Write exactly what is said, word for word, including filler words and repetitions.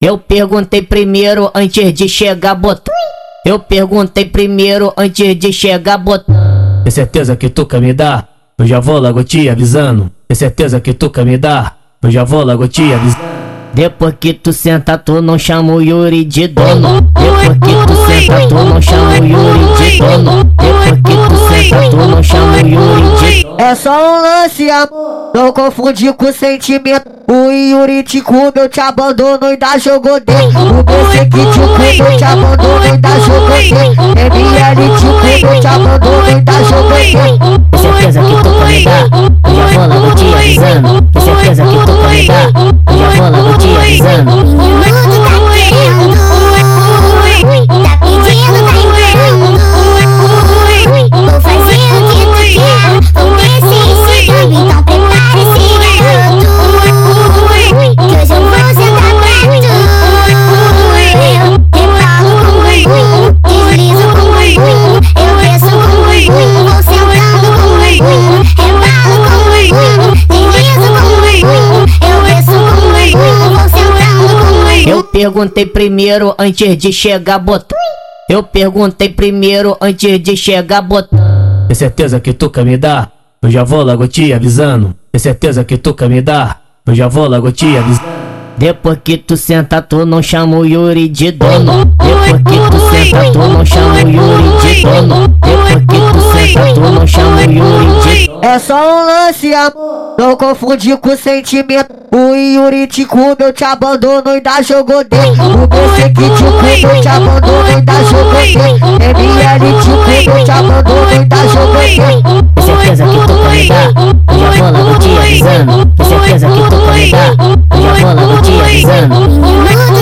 Eu perguntei primeiro antes de chegar botão. Eu perguntei primeiro antes de chegar botão. Tem certeza que tu quer me dar? Eu já vou logo te avisando. Tem certeza que tu quer me dar? Eu já vou logo te avisando. Depois que tu senta, tu não chama o Yuri de dono. Depois que tu senta, tu não chama o Yuri de dono. Depois que tu senta, tu não chama o Yuri de dono. É só um lance, amor, não confunde com sentimento. O Yuri te comeu, te abandonou e ainda jogou dentro. O B C que te comeu, te abandonou e ainda jogou dentro. M L te comeu, te abandonou e ainda jogou dentro. Tem certeza que tu quer me dar? Eu já vou logo te avisando. Tem certeza que tu quer me dar? Eu já vou logo te avisando. O mundo tá querendo, tá pedindo, tá implorando. Vou fazer o que tu quer, vou descer esse campo, então prepare esse garoto. Que hoje eu vou sentar pra tu. Eu rebalo com bumbum, deslizo com bumbum, eu desço com bumbum, vou sentando com bumbum. Rebalo com bumbum, deslizo com bumbum, eu desço com bumbum, vou sentando com bumbum. Eu perguntei primeiro antes de chegar botão. Eu perguntei primeiro antes de chegar botão. Tem certeza que tu quer me dar? Eu já vou logo te avisando. Tem certeza que tu quer me dar? Eu já vou logo te avisando. Depois que tu senta, tu não chama o Yuri de dono. Depois que tu senta, tu não chama o Yuri de dono. Depois que tu senta, tu não chama o Yuri de dono. É só um lance, amor, não confunde com sentimento. O Yuri te comeu, te abandonou e ainda jogou dentro. O B C que te comeu, te abandonou e ainda jogou dentro. M L te comeu, te abandonou e ainda jogou dentro. Tem certeza que tu quer me dar? Eu já vou logo te avisando. Tem certeza que tu quer me dar? Eu já vou logo te avisando. O mundo